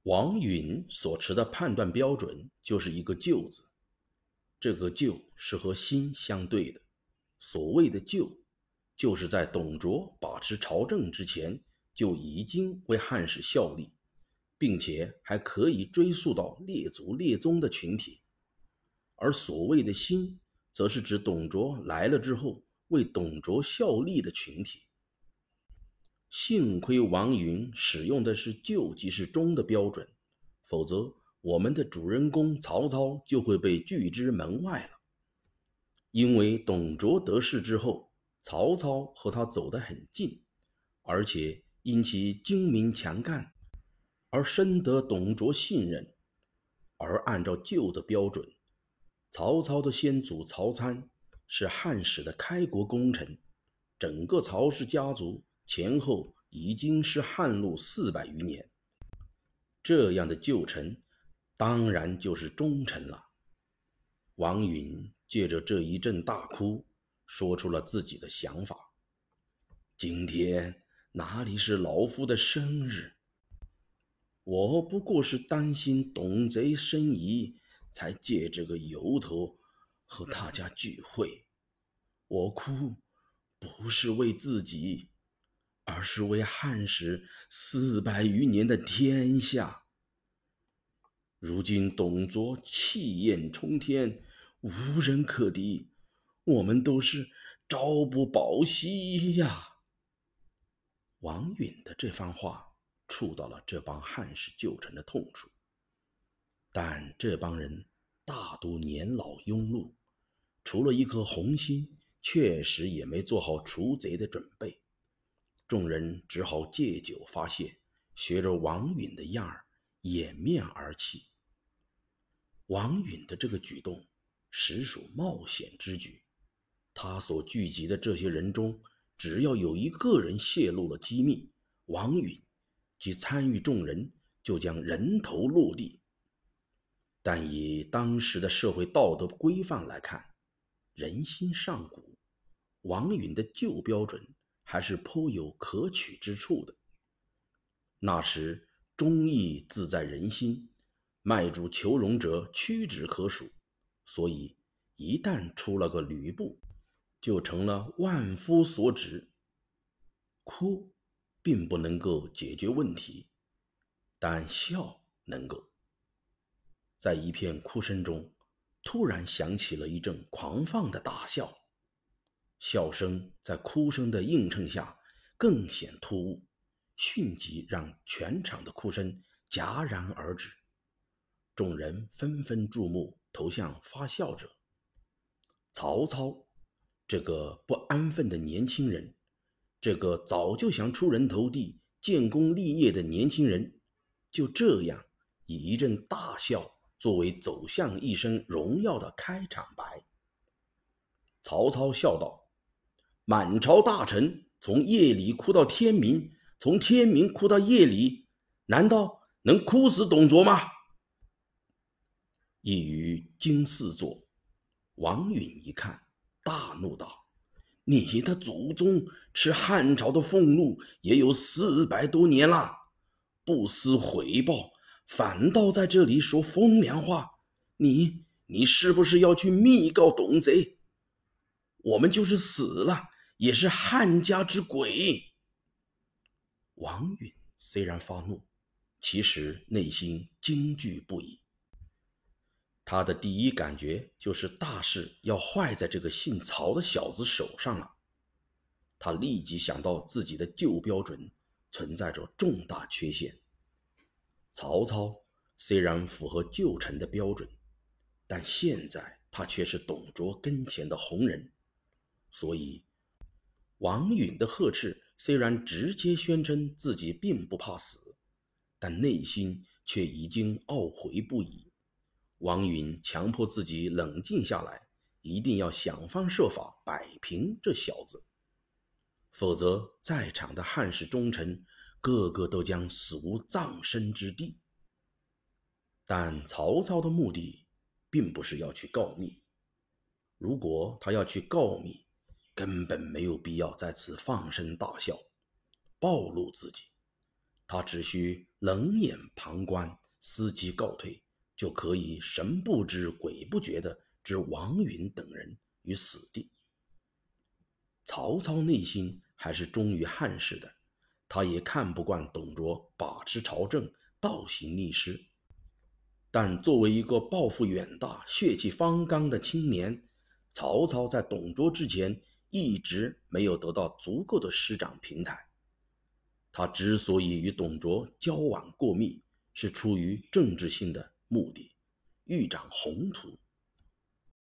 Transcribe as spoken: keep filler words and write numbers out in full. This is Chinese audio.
王允所持的判断标准就是一个旧字，这个旧是和新相对的。所谓的旧，就是在董卓把持朝政之前就已经为汉室效力，并且还可以追溯到列祖列宗的群体。而所谓的新，则是指董卓来了之后为董卓效力的群体。幸亏王允使用的是旧即是中的标准，否则我们的主人公曹操就会被拒之门外了。因为董卓得势之后，曹操和他走得很近，而且因其精明强干而深得董卓信任。而按照旧的标准，曹操的先祖曹参是汉室的开国功臣，整个曹氏家族前后已经是汉禄四百余年，这样的旧臣当然就是忠臣了。王允借着这一阵大哭，说出了自己的想法。今天哪里是老夫的生日，我不过是担心董贼生疑，才借这个由头和大家聚会。我哭不是为自己，而是为汉室四百余年的天下。如今董卓气焰冲天，无人可敌，我们都是朝不保夕呀。王允的这番话触到了这帮汉室旧臣的痛处，但这帮人大都年老庸碌，除了一颗红心，确实也没做好除贼的准备。众人只好借酒发泄，学着王允的样儿掩面而泣。王允的这个举动实属冒险之举，他所聚集的这些人中，只要有一个人泄露了机密，王允及参与众人就将人头落地。但以当时的社会道德规范来看，人心尚古，王允的旧标准还是颇有可取之处的。那时忠义自在人心，卖主求荣者屈指可数，所以一旦出了个吕布，就成了万夫所指。哭并不能够解决问题，但笑能够。在一片哭声中，突然响起了一阵狂放的大笑，笑声在哭声的映衬下更显突兀，迅即让全场的哭声戛然而止。众人纷纷注目投向发笑者。曹操这个不安分的年轻人，这个早就想出人头地建功立业的年轻人，就这样以一阵大笑作为走向一生荣耀的开场白。曹操笑道：满朝大臣从夜里哭到天明，从天明哭到夜里，难道能哭死董卓吗？一语惊四座。王允一看，大怒道：你的祖宗吃汉朝的俸禄也有四百多年了，不思回报，反倒在这里说风凉话，你你是不是要去密告董贼？我们就是死了，也是汉家之鬼。王允虽然发怒，其实内心惊惧不已。他的第一感觉就是大事要坏在这个姓曹的小子手上了。他立即想到自己的旧标准存在着重大缺陷。曹操虽然符合旧臣的标准，但现在他却是董卓跟前的红人，所以王允的呵斥虽然直接宣称自己并不怕死，但内心却已经懊悔不已。王允强迫自己冷静下来，一定要想方设法摆平这小子，否则在场的汉室忠臣个个都将死无葬身之地。但曹操的目的并不是要去告密，如果他要去告密，根本没有必要在此放声大笑，暴露自己。 他只需冷眼旁观，伺机告退，就可以神不知鬼不觉地置王允等人于死地。曹操内心还是忠于汉室的，他也看不惯董卓把持朝政，倒行逆施。但作为一个抱负远大、血气方刚的青年，曹操在董卓之前一直没有得到足够的师长平台。他之所以与董卓交往过密，是出于政治性的目的，欲长宏图，